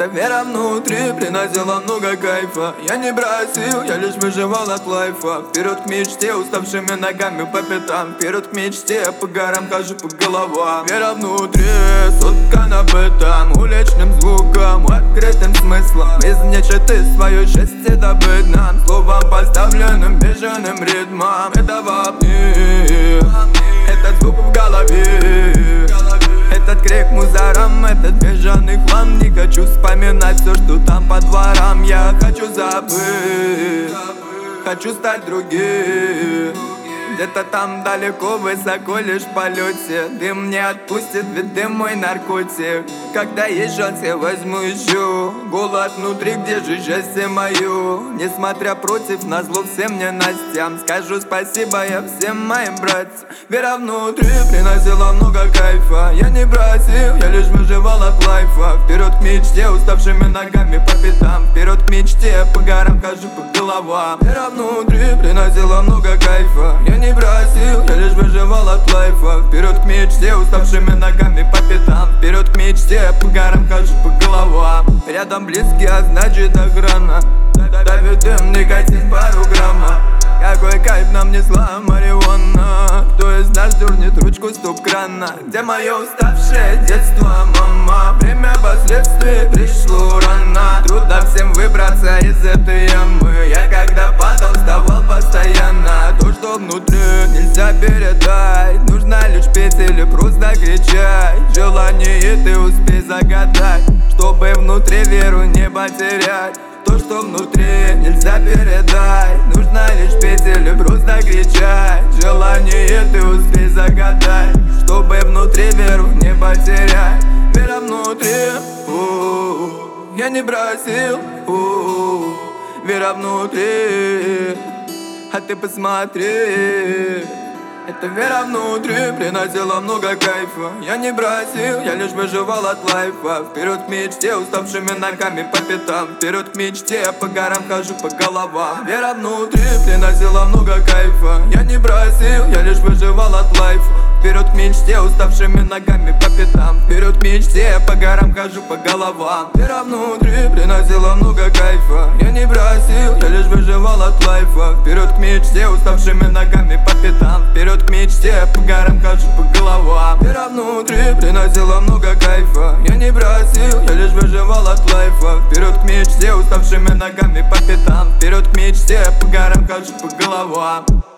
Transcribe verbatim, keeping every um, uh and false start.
вера внутри приносила много кайфа. Я не бросил, я лишь выживал от лайфа. Вперед к мечте, уставшими ногами по пятам. Вперед к мечте, по горам хожу по головам. Вера внутри, соткана бытом, уличным звуком, открытым смыслом. Из нечиты свое счастье добыть нам, словом поставленным бежаным ритмом. Это во мне, этот звук в голове, этот крик мусором, этот бежаный хлам. Не хочу вспоминать все, что там по дворам. Я хочу забыть, хочу стать другим. Где-то там далеко, высоко, лишь в полете. Дым не отпустит, ведь дым мой наркотик. Когда есть шанс, я возьму еще. Голод внутри, где же счастье мое? Несмотря против, назло всем ненастям, скажу спасибо я всем моим братьям. Вера внутри приносила много кайфа. Я не бросил, я лишь выживал от лайфа. Вперед к мечте, уставшими ногами по пятам. Вперед к мечте, по горам хожу по головам. Вера внутри приносила много кайфа. Я не бросил, я лишь выживал от лайфа. Вперед к мечте, уставшими ногами по пятам. Вперед к мечте, по горам хожу по головам. Рядом близкие, а значит охрана. Давит дым, никотин пару грамма. Какой кайф нам несла марихуана. Кто из нас дернет ручку стоп-крана? Где мое уставшее детство, мама? Время последствий пришло рано. Трудно всем выбраться из этой ямы. Я когда падал, вставал постоянно. То, что внутри, нельзя передать. Нужно лишь петь или просто кричать. Желание ты успей загадать, чтобы внутри веру не потерять. То, что внутри, нельзя передать. Нужно лишь петь или просто кричать. Желание ты успей загадать, чтобы внутри веру не потерять. Вера внутри, у-у-у. Я не бросил, у-у-у. Вера внутри, а ты посмотри. Эта вера внутри приносила много кайфа. Я не бросил, я лишь выживал от лайфа. Вперед к мечте, уставшими ногами по пятам. Вперед к мечте, по горам хожу по головам. Вера внутри приносила много кайфа. Я не бросил, я лишь выживал от лайфа. Вперед к мечте, уставшими ногами по пятам. Вперед к мечте, по горам хожу по головам. Вера внутри приносила много кайфа. Я не бросил, я лишь выживал от лайфа. Вперед к мечте, уставшими ногами по пятам. Вперед к мечте, по горам хожу по головам. Вера внутри приносила много кайфа. Я не бросил, я лишь выживал от лайфа. Вперед к мечте, уставшими ногами по пятам. Вперед к мечте, по горам хожу по головам.